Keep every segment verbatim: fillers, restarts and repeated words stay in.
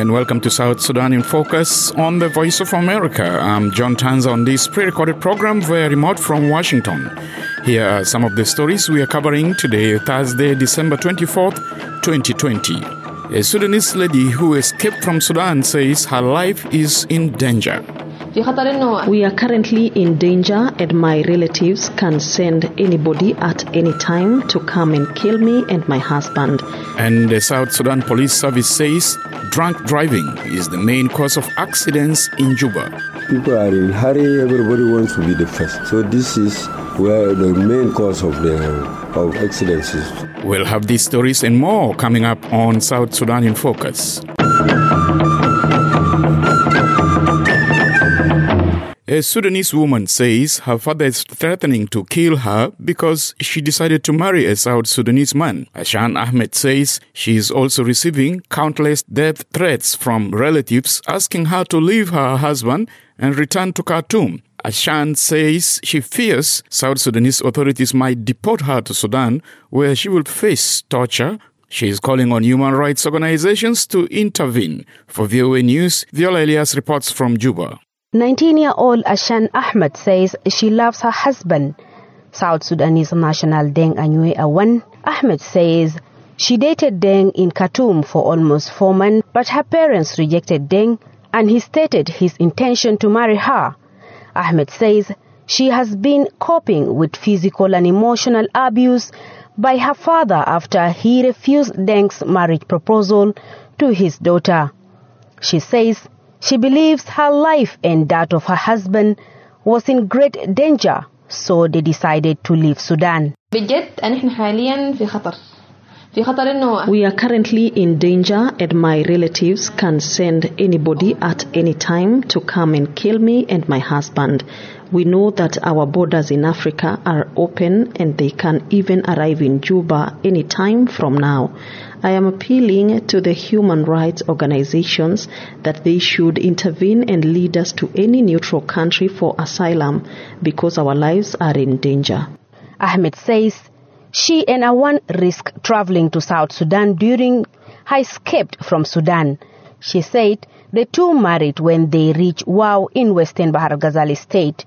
and welcome to South Sudan in Focus on the Voice of America. I'm John Tanza on this pre-recorded program via remote from Washington. Here are some of the stories we are covering today, Thursday, December twenty-fourth, twenty twenty. A Sudanese lady who escaped from Sudan says her life is in danger. We are currently in danger and my relatives can send anybody at any time to come and kill me and my husband. And the South Sudan Police Service says drunk driving is the main cause of accidents in Juba. People are in a hurry, everybody wants to be the first. So this is where the main cause of the of accidents is. We'll have these stories and more coming up on South Sudan in Focus. A Sudanese woman says her father is threatening to kill her because she decided to marry a South Sudanese man. Ashan Ahmed says she is also receiving countless death threats from relatives asking her to leave her husband and return to Khartoum. Ashan says she fears South Sudanese authorities might deport her to Sudan, where she will face torture. She is calling on human rights organizations to intervene. For V O A News, Viola Elias reports from Juba. nineteen-year-old Ashan Ahmed says she loves her husband, South Sudanese national Deng Anyue Awan. Ahmed says she dated Deng in Khartoum for almost four months, but her parents rejected Deng and he stated his intention to marry her. Ahmed says she has been coping with physical and emotional abuse by her father after he refused Deng's marriage proposal to his daughter. She says she believes her life and that of her husband was in great danger, so they decided to leave Sudan. We are currently in danger and my relatives can send anybody at any time to come and kill me and my husband. We know that our borders in Africa are open and they can even arrive in Juba any time from now. I am appealing to the human rights organizations that they should intervene and lead us to any neutral country for asylum because our lives are in danger. Ahmed says she and Awan risk traveling to South Sudan during her escape from Sudan. She said the two married when they reached Wau in Western Bahar Ghazali state.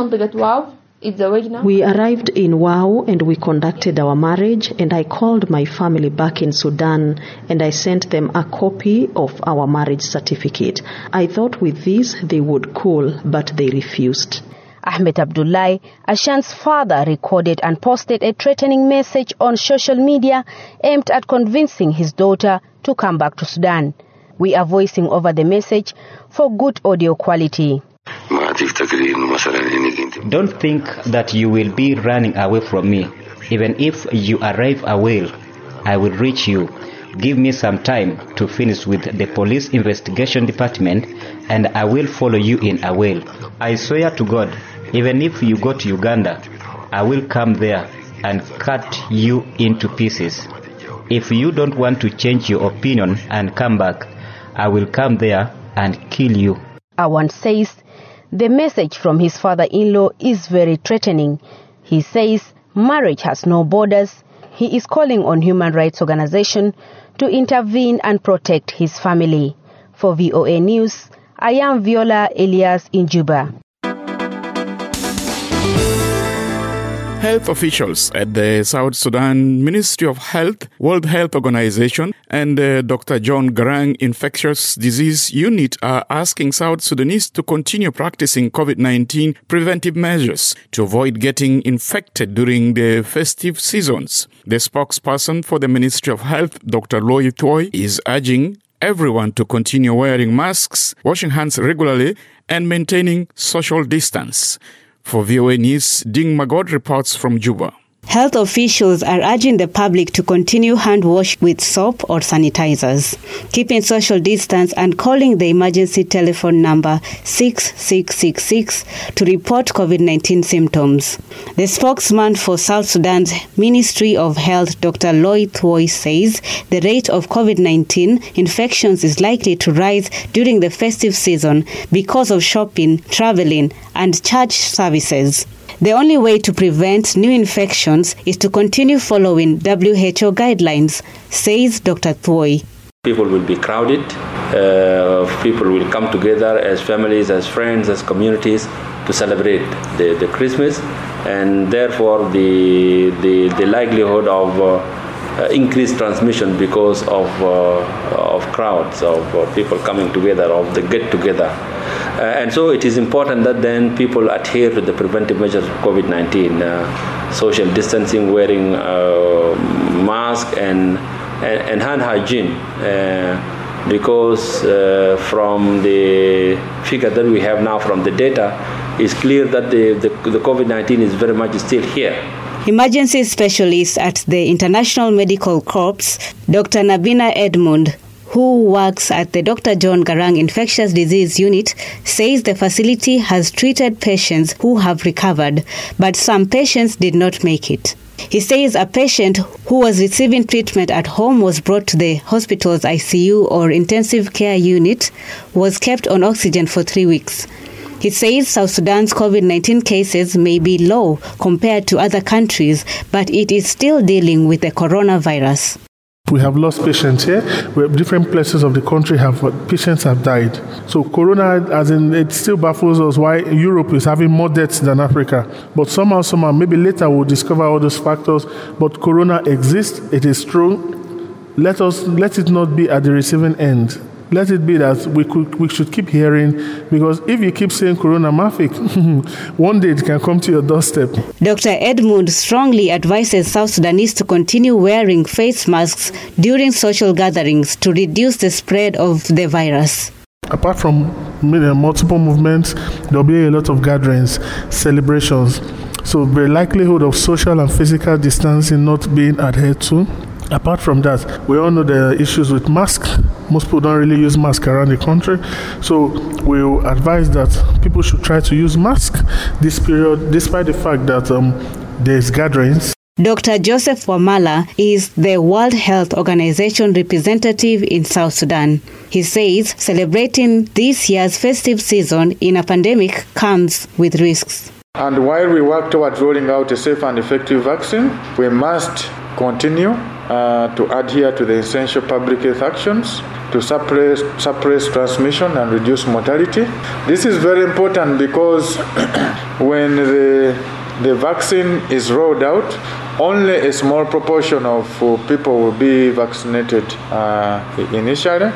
We arrived in Wau and we conducted our marriage and I called my family back in Sudan and I sent them a copy of our marriage certificate. I thought with this they would cool, but they refused. Ahmed Abdullahi, Ashan's father, recorded and posted a threatening message on social media aimed at convincing his daughter to come back to Sudan. We are voicing over the message for good audio quality. Don't think that you will be running away from me. Even if you arrive a while, I will reach you. Give me some time to finish with the police investigation department and I will follow you in a while. I swear to God, even if you go to Uganda, I will come there and cut you into pieces. If you don't want to change your opinion and come back, I will come there and kill you. Awan says the message from his father-in-law is very threatening. He says marriage has no borders. He is calling on human rights organizations to intervene and protect his family. For V O A News, I am Viola Elias in Juba. Health officials at the South Sudan Ministry of Health, World Health Organization, and the Doctor John Garang Infectious Disease Unit are asking South Sudanese to continue practicing COVID nineteen preventive measures to avoid getting infected during the festive seasons. The spokesperson for the Ministry of Health, Doctor Loy Thoi, is urging everyone to continue wearing masks, washing hands regularly, and maintaining social distance. For V O A News, Ding Magod reports from Juba. Health officials are urging the public to continue hand wash with soap or sanitizers, keeping social distance and calling the emergency telephone number six six six six to report COVID nineteen symptoms. The spokesman for South Sudan's Ministry of Health, Doctor Loy Thoi, says the rate of COVID nineteen infections is likely to rise during the festive season because of shopping, traveling, and church services. The only way to prevent new infections is to continue following W H O guidelines, says Doctor Thoi. People will be crowded. Uh, people will come together as families, as friends, as communities to celebrate the, the Christmas, and therefore the the, the likelihood of uh, uh, increased transmission because of uh, of crowds, of uh, people coming together, of the get together. Uh, and so it is important that then people adhere to the preventive measures of COVID nineteen, uh, social distancing, wearing uh, mask, and, and, and hand hygiene. Uh, because uh, from the figure that we have now from the data, it's clear that the, the, the COVID nineteen is very much still here. Emergency specialist at the International Medical Corps, Doctor Nabina Edmund, who works at the Doctor John Garang Infectious Disease Unit, says the facility has treated patients who have recovered, but some patients did not make it. He says a patient who was receiving treatment at home was brought to the hospital's I C U or intensive care unit, was kept on oxygen for three weeks. He says South Sudan's COVID nineteen cases may be low compared to other countries, but it is still dealing with the coronavirus. We have lost patients here. We have different places of the country have patients have died. So corona, as in, it still baffles us why Europe is having more deaths than Africa. But somehow, somehow, maybe later we'll discover all those factors. But corona exists. It is true. Let us let it not be at the receiving end. Let it be that we could we should keep hearing, because if you keep saying corona mafik, one day it can come to your doorstep. Doctor Edmund strongly advises South Sudanese to continue wearing face masks during social gatherings to reduce the spread of the virus. Apart from multiple movements, there will be a lot of gatherings, celebrations. So the likelihood of social and physical distancing not being adhered to. Apart from that, we all know the issues with masks. Most people don't really use masks around the country. So we will advise that people should try to use masks this period, despite the fact that um, there's gatherings. Doctor Joseph Wamala is the World Health Organization representative in South Sudan. He says celebrating this year's festive season in a pandemic comes with risks. And while we work towards rolling out a safe and effective vaccine, we must continue uh, to adhere to the essential public health actions to suppress, suppress transmission and reduce mortality. This is very important because when the, the vaccine is rolled out, only a small proportion of uh, people will be vaccinated uh, initially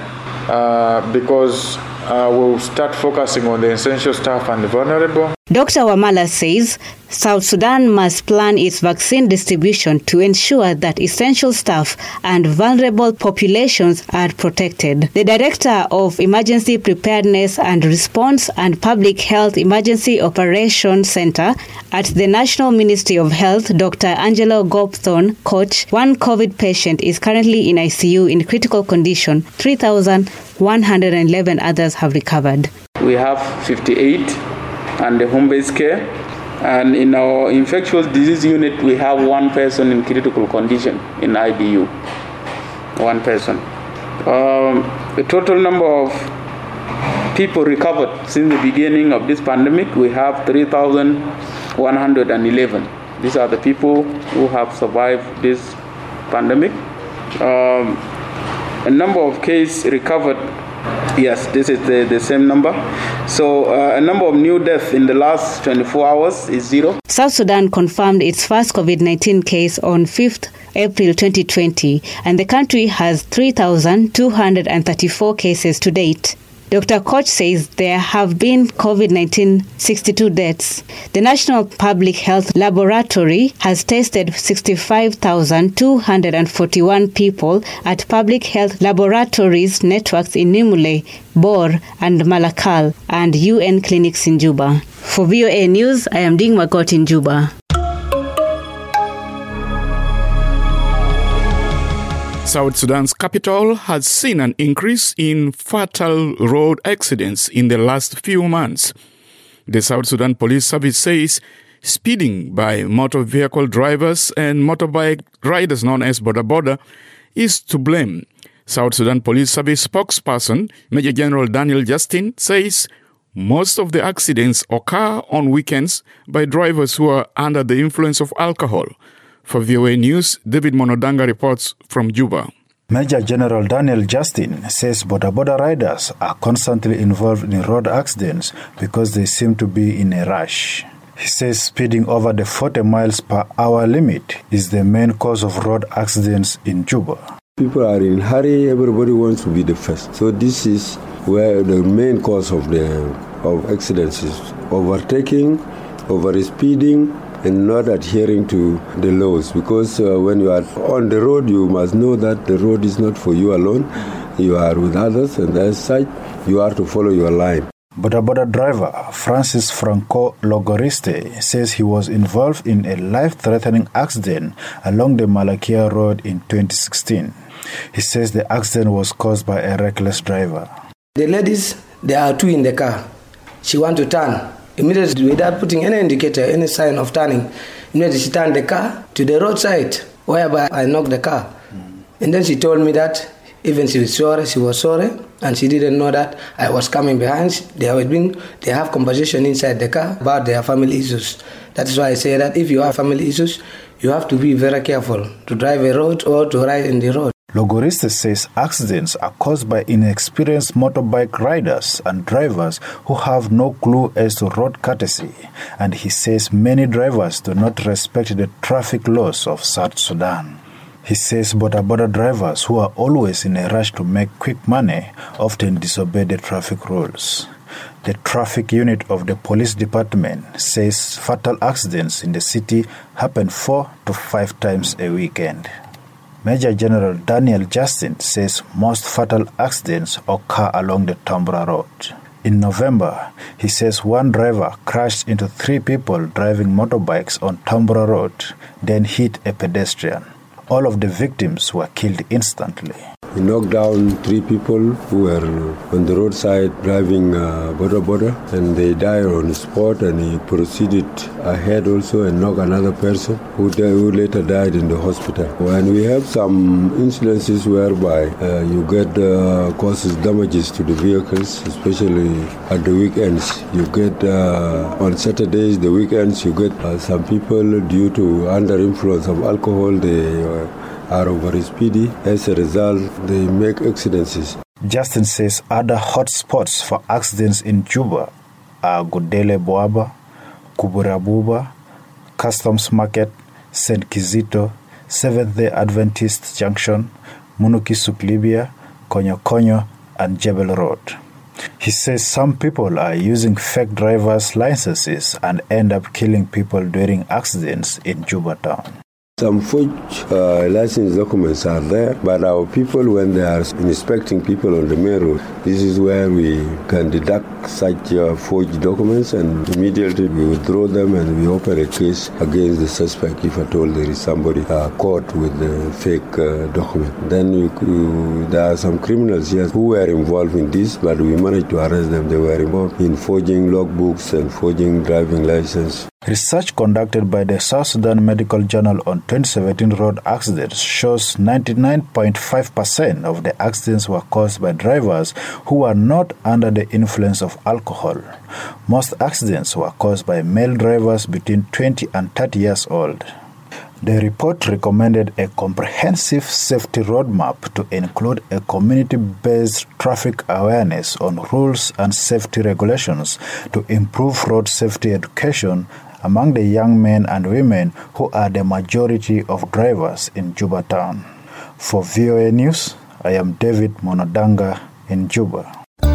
uh, because uh, we'll start focusing on the essential staff and the vulnerable. Doctor Wamala says South Sudan must plan its vaccine distribution to ensure that essential staff and vulnerable populations are protected. The Director of Emergency Preparedness and Response and Public Health Emergency Operations Center at the National Ministry of Health, Doctor Angelo Gobthorne, Koch, one COVID patient is currently in I C U in critical condition. three thousand one hundred eleven others have recovered. We have fifty-eight and the home-based care. And in our infectious disease unit, we have one person in critical condition in I D U. One person. Um, the total number of people recovered since the beginning of this pandemic, we have three thousand one hundred eleven. These are the people who have survived this pandemic. Um, a number of cases recovered. Yes, this is the, the same number. So uh, a number of new deaths in the last twenty-four hours is zero. South Sudan confirmed its first COVID nineteen case on fifth April twenty twenty, and the country has three thousand two hundred thirty-four cases to date. Doctor Koch says there have been COVID nineteen sixty-two deaths. The National Public Health Laboratory has tested sixty-five thousand two hundred forty-one people at public health laboratories networks in Nimule, Bor, and Malakal, and U N clinics in Juba. For V O A News, I am Ding Makot in Juba. South Sudan's capital has seen an increase in fatal road accidents in the last few months. The South Sudan Police Service says speeding by motor vehicle drivers and motorbike riders known as Boda Boda is to blame. South Sudan Police Service spokesperson Major General Daniel Justin says most of the accidents occur on weekends by drivers who are under the influence of alcohol. For V O A News, David Monodanga reports from Juba. Major General Daniel Justin says Boda Boda riders are constantly involved in road accidents because they seem to be in a rush. He says speeding over the forty miles per hour limit is the main cause of road accidents in Juba. People are in a hurry, everybody wants to be the first. So this is where the main cause of the of accidents is overtaking, over speeding, and not adhering to the laws, because uh, when you are on the road, you must know that the road is not for you alone. You are with others, and as such, you are to follow your line. Boda Boda driver Francis Franco Logoriste says he was involved in a life-threatening accident along the Malakia Road in twenty sixteen. He says the accident was caused by a reckless driver. The ladies, there are two in the car. She wants to turn. Immediately, without putting any indicator, any sign of turning, immediately she turned the car to the roadside, whereby I knocked the car. Mm. And then she told me that even she was sorry, she was sorry, and she didn't know that I was coming behind. They have been, they have conversation inside the car about their family issues. That is why I say that if you have family issues, you have to be very careful to drive a road or to ride in the road. Logoriste says accidents are caused by inexperienced motorbike riders and drivers who have no clue as to road courtesy, and he says many drivers do not respect the traffic laws of South Sudan. He says Boda Boda drivers who are always in a rush to make quick money often disobey the traffic rules. The traffic unit of the police department says fatal accidents in the city happen four to five times a weekend. Major General Daniel Justin says most fatal accidents occur along the Tambra Road. In November, he says one driver crashed into three people driving motorbikes on Tambra Road, then hit a pedestrian. All of the victims were killed instantly. He knocked down three people who were on the roadside driving uh, Boda Boda, and they died on the spot, and he proceeded ahead also and knocked another person who, who later died in the hospital. And we have some incidences whereby uh, you get uh, causes damages to the vehicles, especially at the weekends. You get uh, on Saturdays, the weekends, you get uh, some people due to under influence of alcohol, they uh, are over speedy. As a result, they make accidents. Justin says other hotspots for accidents in Juba are Godele Boaba, Kuburabuba, Customs Market, Saint Kizito, Seventh-day Adventist Junction, Munuki Suklibia, Konyo Konyo, and Jebel Road. He says some people are using fake driver's licenses and end up killing people during accidents in Juba town. Some forged uh, license documents are there, but our people, when they are inspecting people on the main road, this is where we can deduct such uh, forged documents, and immediately we withdraw them and we open a case against the suspect if at all there is somebody uh, caught with the fake uh, document. Then you, you, there are some criminals here who were involved in this, but we managed to arrest them. They were involved in forging logbooks and forging driving license. Research conducted by the South Sudan Medical Journal on twenty seventeen road accidents shows ninety-nine point five percent of the accidents were caused by drivers who were not under the influence of alcohol. Most accidents were caused by male drivers between twenty and thirty years old. The report recommended a comprehensive safety roadmap to include a community-based traffic awareness on rules and safety regulations to improve road safety education among the young men and women who are the majority of drivers in Juba town. For V O A News, I am David Monodanga in Juba.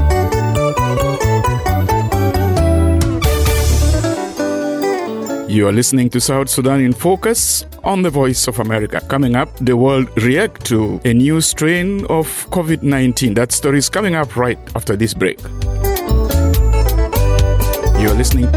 You are listening to South Sudan in Focus on the Voice of America. Coming up, the world react to a new strain of COVID nineteen. That story is coming up right after this break. You are listening.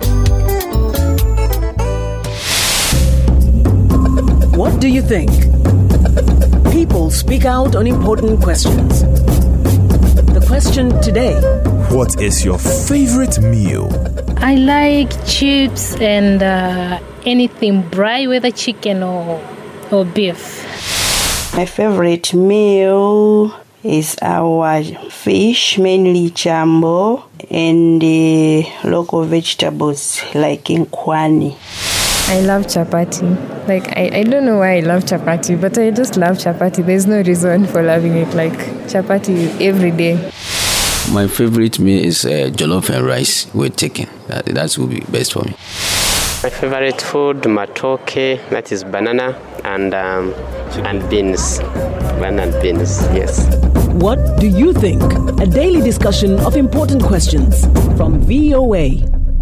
What do you think? People speak out on important questions. The question today: what is your favorite meal? I like chips and uh, anything dry, whether chicken or, or beef. My favorite meal is our fish, mainly jambo, and the local vegetables like inkwani. I love chapati. Like, I, I don't know why I love chapati, but I just love chapati. There's no reason for loving it. Like, chapati every day. My favorite meal is uh, jollof and rice with chicken. That, that will be best for me. My favorite food, matoke, that is banana, and um, and beans. Banana and beans, yes. What do you think? A daily discussion of important questions from V O A.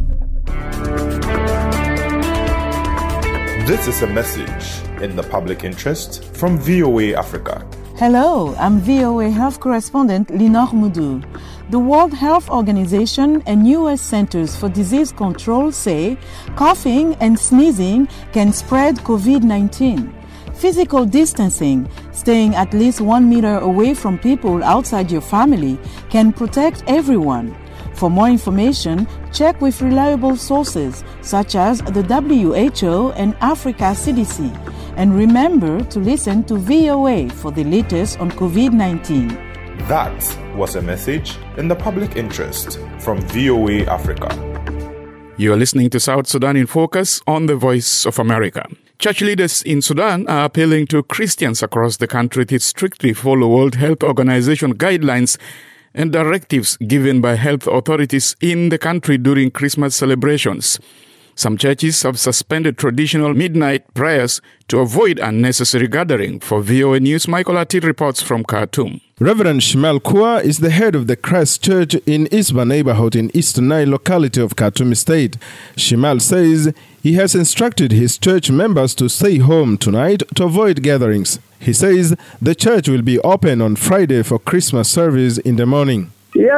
This is a message in the public interest from V O A Africa. Hello, I'm V O A Health Correspondent Linor Moudou. The World Health Organization and U S Centers for Disease Control say coughing and sneezing can spread COVID nineteen. Physical distancing, staying at least one meter away from people outside your family, can protect everyone. For more information, check with reliable sources such as the W H O and Africa C D C. And remember to listen to V O A for the latest on COVID nineteen. That was a message in the public interest from V O A Africa. You are listening to South Sudan in Focus on the Voice of America. Church leaders in Sudan are appealing to Christians across the country to strictly follow World Health Organization guidelines and directives given by health authorities in the country during Christmas celebrations. Some churches have suspended traditional midnight prayers to avoid unnecessary gathering. For V O A News, Michael Atit reports from Khartoum. Reverend Shimal Kua is the head of the Christ Church in Isba neighborhood in Eastern Nile locality of Khartoum State. Shimal says he has instructed his church members to stay home tonight to avoid gatherings. He says the church will be open on Friday for Christmas service in the morning.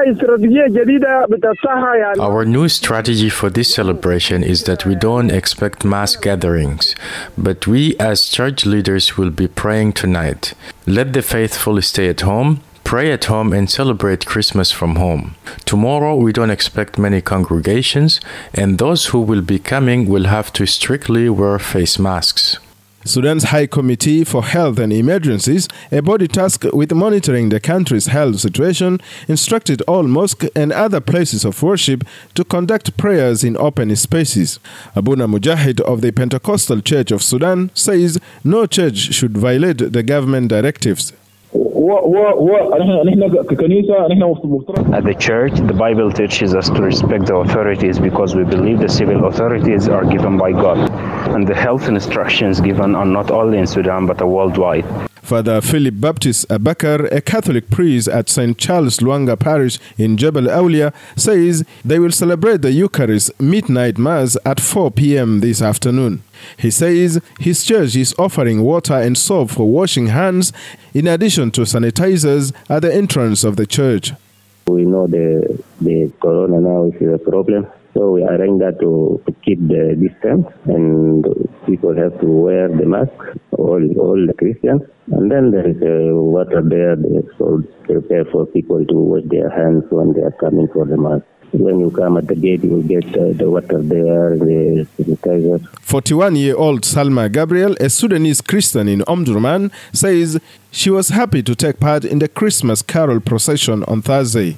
Our new strategy for this celebration is that we don't expect mass gatherings, but we as church leaders will be praying tonight. Let the faithful stay at home, pray at home, and celebrate Christmas from home. Tomorrow we don't expect many congregations, and those who will be coming will have to strictly wear face masks. Sudan's High Committee for Health and Emergencies, a body tasked with monitoring the country's health situation, instructed all mosques and other places of worship to conduct prayers in open spaces. Abuna Mujahid of the Pentecostal Church of Sudan says no church should violate the government directives. At the church, the Bible teaches us to respect the authorities because we believe the civil authorities are given by God, and the health instructions given are not only in Sudan but worldwide. Father Philip Baptist Abakar, a Catholic priest at Saint Charles Luanga Parish in Jebel Aulia, says they will celebrate the Eucharist midnight Mass at four p.m. this afternoon. He says his church is offering water and soap for washing hands in addition to sanitizers at the entrance of the church. We know the, the corona now is a problem, so we arrange that to, to keep the distance, and people have to wear the mask, all, all the Christians. And then there is uh, water there, so prepare for people to wash their hands when they are coming for the mass. When you come at the gate, you will get uh, the water there, the sanitizer. forty-one-year-old Salma Gabriel, a Sudanese Christian in Omdurman, says she was happy to take part in the Christmas carol procession on Thursday.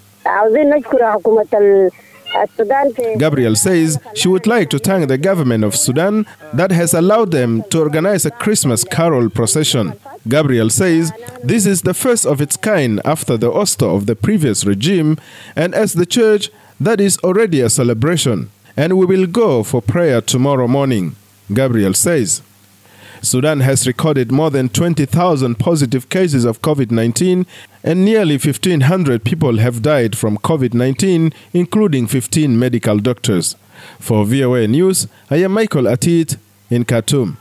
Gabriel says she would like to thank the government of Sudan that has allowed them to organize a Christmas carol procession. Gabriel says this is the first of its kind after the ouster of the previous regime, and as the church, that is already a celebration, and we will go for prayer tomorrow morning, Gabriel says. Sudan has recorded more than twenty thousand positive cases of COVID nineteen, and nearly fifteen hundred people have died from COVID nineteen, including fifteen medical doctors. For V O A News, I am Michael Atit in Khartoum.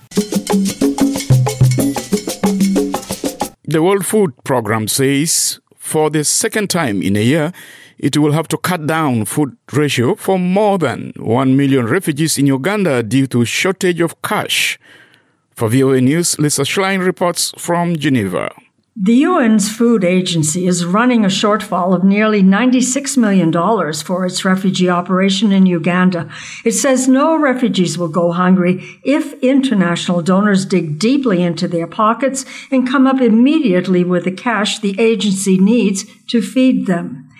The World Food Programme says for the second time in a year, it will have to cut down food ratio for more than one million refugees in Uganda due to shortage of cash. For V O A News, Lisa Schlein reports from Geneva. The U N's Food Agency is running a shortfall of nearly ninety-six million dollars for its refugee operation in Uganda. It says no refugees will go hungry if international donors dig deeply into their pockets and come up immediately with the cash the agency needs to feed them.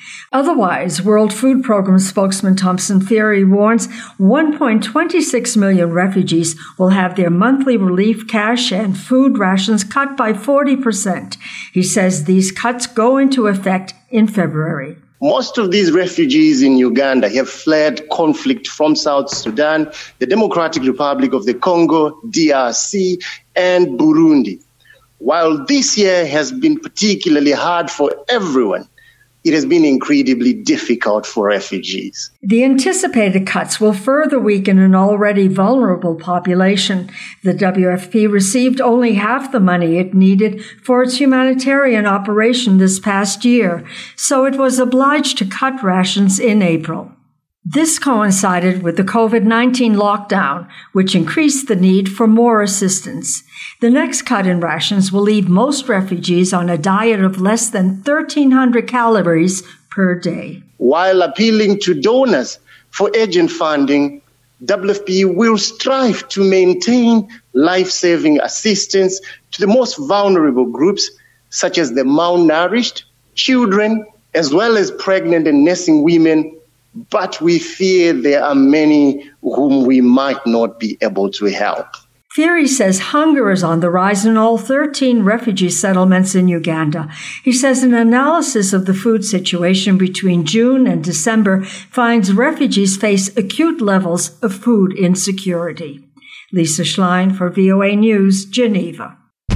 Otherwise, World Food Programme spokesman Thompson Fury warns one point two six million refugees will have their monthly relief cash and food rations cut by forty percent. He says these cuts go into effect in February. Most of these refugees in Uganda have fled conflict from South Sudan, the Democratic Republic of the Congo, D R C, and Burundi. While this year has been particularly hard for everyone, it has been incredibly difficult for refugees. The anticipated cuts will further weaken an already vulnerable population. The W F P received only half the money it needed for its humanitarian operation this past year, so it was obliged to cut rations in April. This coincided with the COVID nineteen lockdown, which increased the need for more assistance. The next cut in rations will leave most refugees on a diet of less than thirteen hundred calories per day. While appealing to donors for urgent funding, W F P will strive to maintain life-saving assistance to the most vulnerable groups, such as the malnourished, children, as well as pregnant and nursing women. But we fear there are many whom we might not be able to help. Fury says hunger is on the rise in all thirteen refugee settlements in Uganda. He says an analysis of the food situation between June and December finds refugees face acute levels of food insecurity. Lisa Schlein for V O A News, Geneva.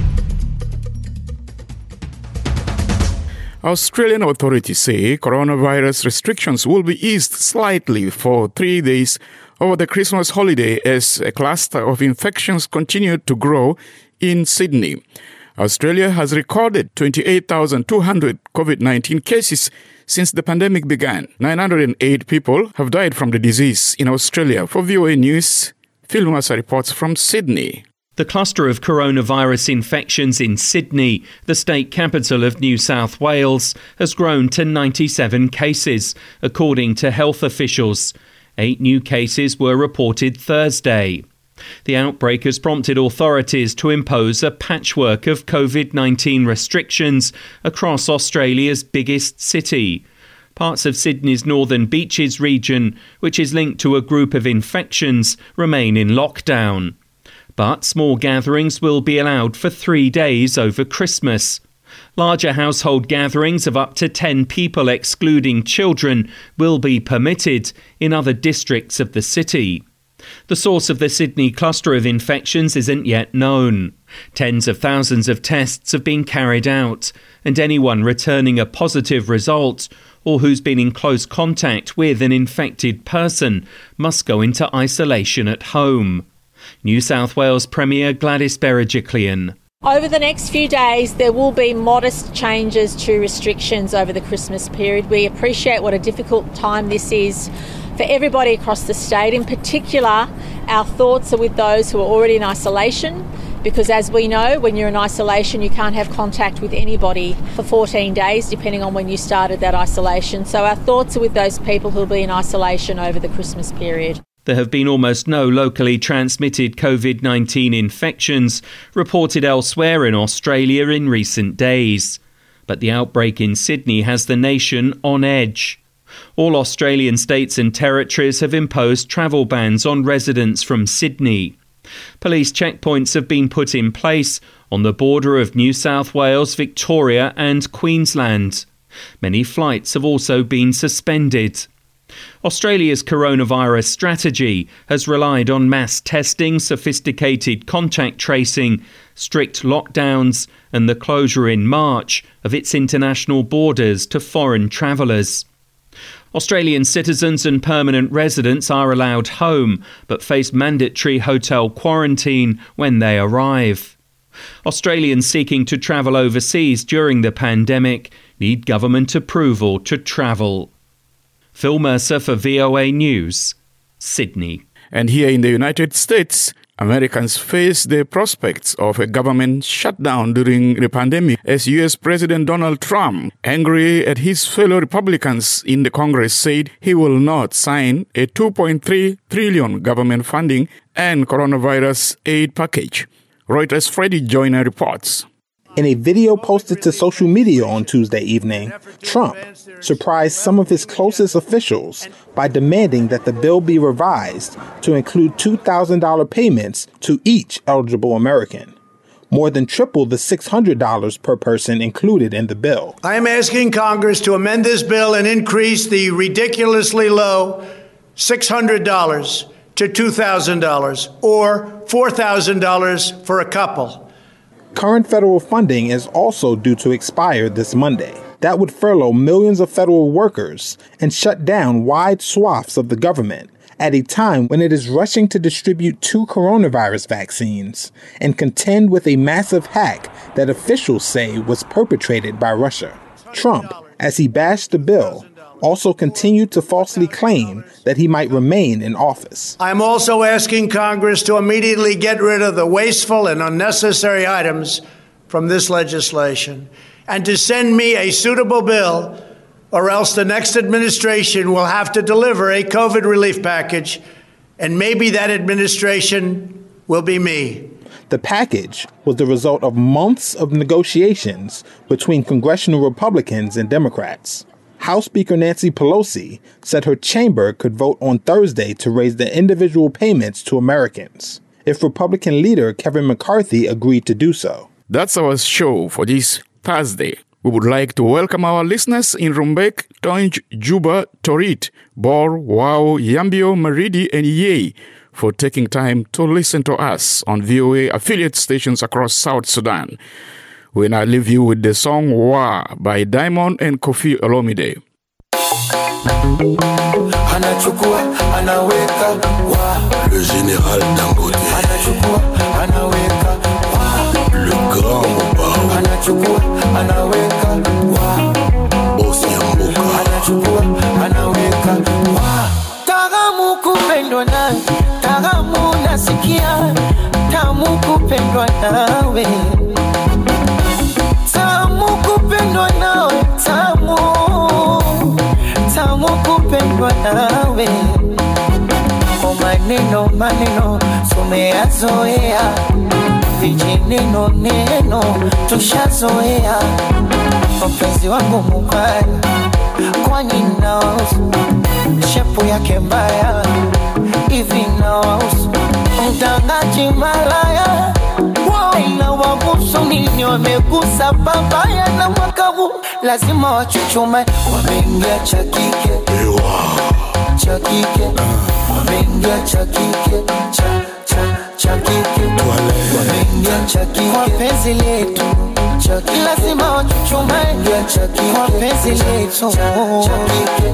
Australian authorities say coronavirus restrictions will be eased slightly for three days over the Christmas holiday as a cluster of infections continued to grow in Sydney. Australia has recorded twenty-eight thousand two hundred COVID nineteen cases since the pandemic began. nine hundred eight people have died from the disease in Australia. For V O A News, Phil Massa reports from Sydney. The cluster of coronavirus infections in Sydney, the state capital of New South Wales, has grown to ninety-seven cases, according to health officials. Eight new cases were reported Thursday. The outbreak has prompted authorities to impose a patchwork of COVID nineteen restrictions across Australia's biggest city. Parts of Sydney's Northern Beaches region, which is linked to a group of infections, remain in lockdown. But small gatherings will be allowed for three days over Christmas. Larger household gatherings of up to ten people, excluding children, will be permitted in other districts of the city. The source of the Sydney cluster of infections isn't yet known. Tens of thousands of tests have been carried out, and anyone returning a positive result or who's been in close contact with an infected person must go into isolation at home. New South Wales Premier Gladys Berejiklian. Over the next few days, there will be modest changes to restrictions over the Christmas period. We appreciate what a difficult time this is for everybody across the state. In particular, our thoughts are with those who are already in isolation, because as we know, when you're in isolation, you can't have contact with anybody for fourteen days, depending on when you started that isolation. So our thoughts are with those people who will be in isolation over the Christmas period. There have been almost no locally transmitted COVID nineteen infections reported elsewhere in Australia in recent days. But the outbreak in Sydney has the nation on edge. All Australian states and territories have imposed travel bans on residents from Sydney. Police checkpoints have been put in place on the border of New South Wales, Victoria and Queensland. Many flights have also been suspended. Australia's coronavirus strategy has relied on mass testing, sophisticated contact tracing, strict lockdowns and the closure in March of its international borders to foreign travellers. Australian citizens and permanent residents are allowed home but face mandatory hotel quarantine when they arrive. Australians seeking to travel overseas during the pandemic need government approval to travel. Phil Mercer for V O A News, Sydney. And here in the United States, Americans face the prospects of a government shutdown during the pandemic as U S President Donald Trump, angry at his fellow Republicans in the Congress, said he will not sign a two point three trillion dollars government funding and coronavirus aid package. Reuters' Freddie Joyner reports. In a video posted to social media on Tuesday evening, Trump surprised some of his closest officials by demanding that the bill be revised to include two thousand dollars payments to each eligible American, more than triple the six hundred dollars per person included in the bill. I am asking Congress to amend this bill and increase the ridiculously low six hundred dollars to two thousand dollars or four thousand dollars for a couple. Current federal funding is also due to expire this Monday. That would furlough millions of federal workers and shut down wide swaths of the government at a time when it is rushing to distribute two coronavirus vaccines and contend with a massive hack that officials say was perpetrated by Russia. Trump, as he bashed the bill, also continued to falsely claim that he might remain in office. I'm also asking Congress to immediately get rid of the wasteful and unnecessary items from this legislation and to send me a suitable bill, or else the next administration will have to deliver a COVID relief package, and maybe that administration will be me. The package was the result of months of negotiations between congressional Republicans and Democrats. House Speaker Nancy Pelosi said her chamber could vote on Thursday to raise the individual payments to Americans, if Republican leader Kevin McCarthy agreed to do so. That's our show for this Thursday. We would like to welcome our listeners in Rumbek, Tonj, Juba, Torit, Bor, Wau, Yambio, Maridi, and Yei for taking time to listen to us on V O A affiliate stations across South Sudan. We now leave you with the song Wa by Diamond and Kofi Olomide. Anachukua, anaweka wa le général Dangote. Anachukua, anaweka wa le grand Mobao. Anachukua, anaweka wa bosi ya mboka. Anachukua, anaweka wa tagamu kupendwa na tagamu nasikia tamu kupendwa nawe. Tamu kupendwa nawe, tamu, tamu kupendwa nawe. O maneno, maneno, tumeyazoea. Vijineno, neno, tushazoea. Mpenzi wangu mubaya, kwani naosu shepu yake mbaya, hivi naosu mtangaji malaya. Ina wagusu nini wamegusa babaya na mwaka huu lazima wachuchume. Wameingia cha kike, cha kike, wameingia cha kike, cha, cha, cha kike, wameingia cha kike. Kwa penzi letu, cha kike, lazima wachuchume. Kwa penzi letu, cha, cha kike.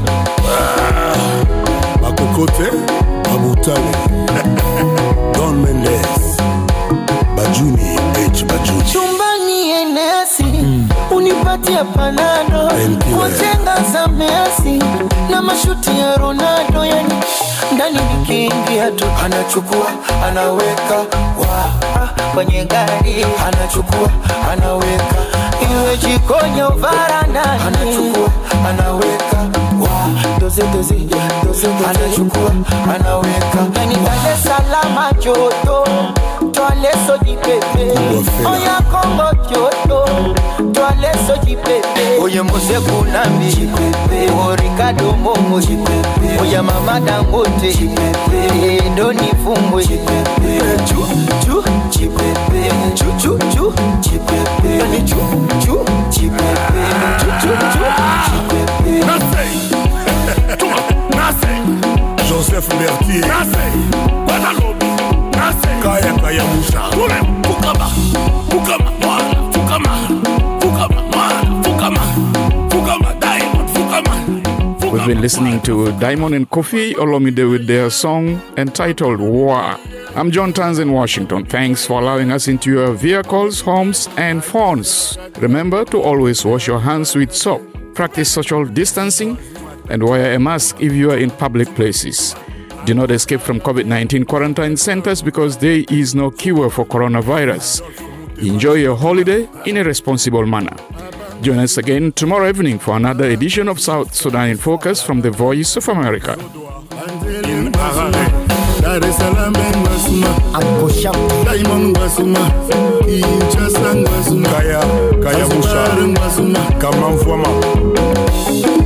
Makokote, Abutale, Don Mendes, Bajuni, H. Bajuni. Chumbani enesi, mm. Unipatia panado, kujenga za Messi, na mashuti ya Ronaldo, yani ndani nikiingia tu. Anachukua, anaweka, wa, kwenye gari. Anachukua, anaweka, iwe jikoni au varandani. Anachukua, anaweka, wa, doze, doze, doze, doze. Anachukua, anaweka, yani Dar es Salaam joto. Toale soji pepe, oya Kongo joto. Toale soji pepe, oya Mose Kunambi pepe, o Ricardo Momo pepe, oya Mama Dangote pepe, Doni Fumbwe pepe, chu chu pepe, chu chu chu pepe, ni chu chu pepe, chu chu chu pepe. Nasei, toi, Nasei, Joseph Mertier, Nasei, Badalobi. Kaya kaya musha Tule Fukama Fukama Mwana Fukama Fukama Mwana Fukama Fukama Diamond Fukama. We've been listening to Diamond and Kofi Olomide with their song entitled War. I'm John Tanz in Washington. Thanks for allowing us into your vehicles, homes, and phones. Remember to always wash your hands with soap, practice social distancing, and wear a mask if you are in public places. Do not escape from COVID nineteen quarantine centers because there is no cure for coronavirus. Enjoy your holiday in a responsible manner. Join us again tomorrow evening for another edition of South Sudan in Focus from the Voice of America. Dar es Salaam Basuma, Diamond Basuma, Kinshasa Kaya, Kaya Musha, Kaman Fwama.